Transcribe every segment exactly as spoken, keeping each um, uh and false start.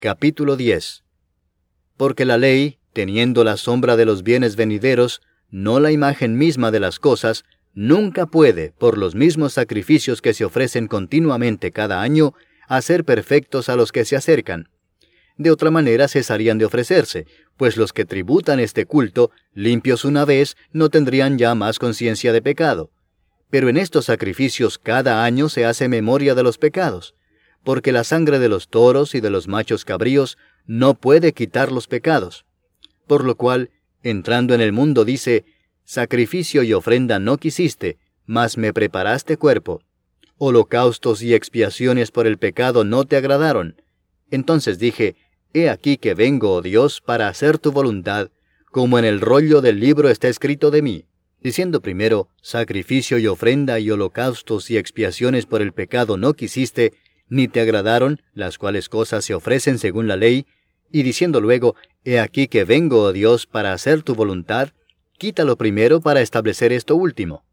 Capítulo diez. Porque la ley, teniendo la sombra de los bienes venideros, no la imagen misma de las cosas, nunca puede, por los mismos sacrificios que se ofrecen continuamente cada año, hacer perfectos a los que se acercan. De otra manera cesarían de ofrecerse, pues los que tributan este culto, limpios una vez, no tendrían ya más conciencia de pecado. Pero en estos sacrificios cada año se hace memoria de los pecados, porque la sangre de los toros y de los machos cabríos no puede quitar los pecados. Por lo cual, entrando en el mundo dice, sacrificio y ofrenda no quisiste, mas me preparaste cuerpo. Holocaustos y expiaciones por el pecado no te agradaron. Entonces dije, he aquí que vengo, oh Dios, para hacer tu voluntad, como en el rollo del libro está escrito de mí. Diciendo primero, sacrificio y ofrenda y holocaustos y expiaciones por el pecado no quisiste, ni te agradaron, las cuales cosas se ofrecen según la ley, y diciendo luego, he aquí que vengo, oh Dios, para hacer tu voluntad, quítalo primero para establecer esto último.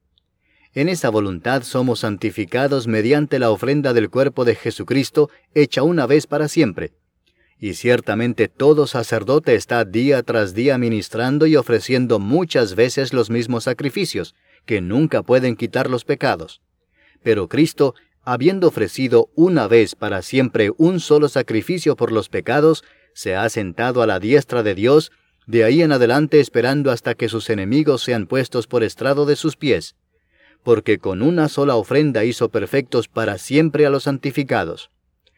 En esa voluntad somos santificados mediante la ofrenda del cuerpo de Jesucristo, hecha una vez para siempre. Y ciertamente todo sacerdote está día tras día ministrando y ofreciendo muchas veces los mismos sacrificios, que nunca pueden quitar los pecados. Pero Cristo, habiendo ofrecido una vez para siempre un solo sacrificio por los pecados, se ha sentado a la diestra de Dios, de ahí en adelante esperando hasta que sus enemigos sean puestos por estrado de sus pies. Porque con una sola ofrenda hizo perfectos para siempre a los santificados.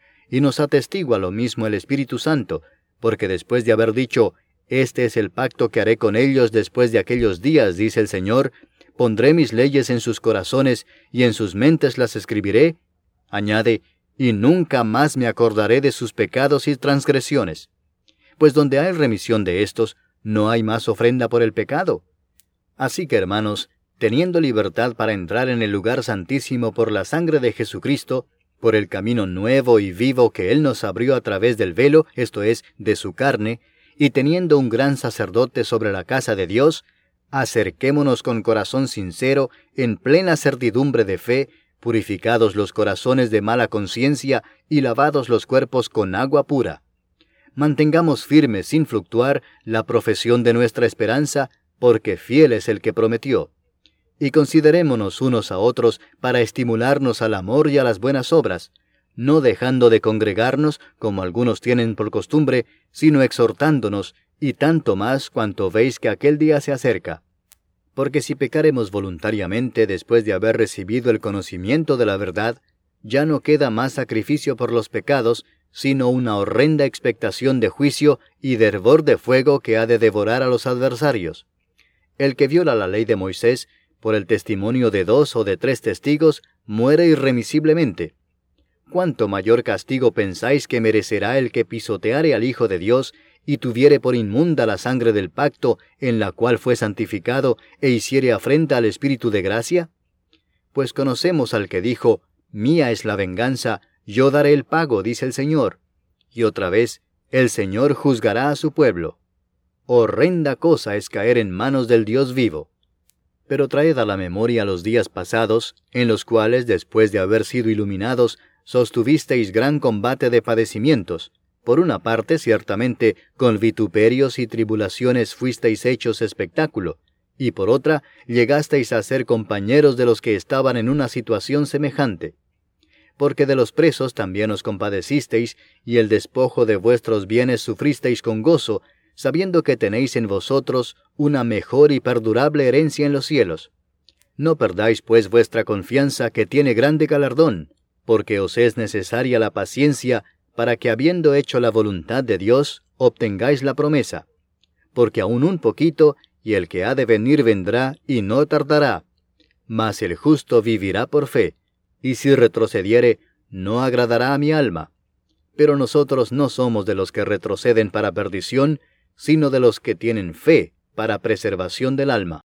Y nos atestigua lo mismo el Espíritu Santo, porque después de haber dicho, este es el pacto que haré con ellos después de aquellos días, dice el Señor, pondré mis leyes en sus corazones y en sus mentes las escribiré, añade, y nunca más me acordaré de sus pecados y transgresiones. Pues donde hay remisión de estos, no hay más ofrenda por el pecado. Así que, hermanos, teniendo libertad para entrar en el lugar santísimo por la sangre de Jesucristo, por el camino nuevo y vivo que Él nos abrió a través del velo, esto es, de su carne, y teniendo un gran sacerdote sobre la casa de Dios, acerquémonos con corazón sincero, en plena certidumbre de fe, purificados los corazones de mala conciencia y lavados los cuerpos con agua pura. Mantengamos firme sin fluctuar la profesión de nuestra esperanza, porque fiel es el que prometió. Y considerémonos unos a otros para estimularnos al amor y a las buenas obras, no dejando de congregarnos, como algunos tienen por costumbre, sino exhortándonos, y tanto más cuanto veis que aquel día se acerca. Porque si pecaremos voluntariamente después de haber recibido el conocimiento de la verdad, ya no queda más sacrificio por los pecados, sino una horrenda expectación de juicio y de hervor de fuego que ha de devorar a los adversarios. El que viola la ley de Moisés, por el testimonio de dos o de tres testigos, muere irremisiblemente. ¿Cuánto mayor castigo pensáis que merecerá el que pisoteare al Hijo de Dios, y tuviere por inmunda la sangre del pacto, en la cual fue santificado, e hiciere afrenta al Espíritu de gracia? Pues conocemos al que dijo, mía es la venganza, yo daré el pago, dice el Señor. Y otra vez, el Señor juzgará a su pueblo. Horrenda cosa es caer en manos del Dios vivo. Pero traed a la memoria los días pasados, en los cuales, después de haber sido iluminados, sostuvisteis gran combate de padecimientos. Por una parte, ciertamente, con vituperios y tribulaciones fuisteis hechos espectáculo, y por otra, llegasteis a ser compañeros de los que estaban en una situación semejante. Porque de los presos también os compadecisteis, y el despojo de vuestros bienes sufristeis con gozo, sabiendo que tenéis en vosotros una mejor y perdurable herencia en los cielos. No perdáis pues vuestra confianza, que tiene grande galardón, porque os es necesaria la paciencia, para que habiendo hecho la voluntad de Dios, obtengáis la promesa. Porque aún un poquito, y el que ha de venir vendrá, y no tardará. Mas el justo vivirá por fe, y si retrocediere, no agradará a mi alma. Pero nosotros no somos de los que retroceden para perdición, sino de los que tienen fe para preservación del alma.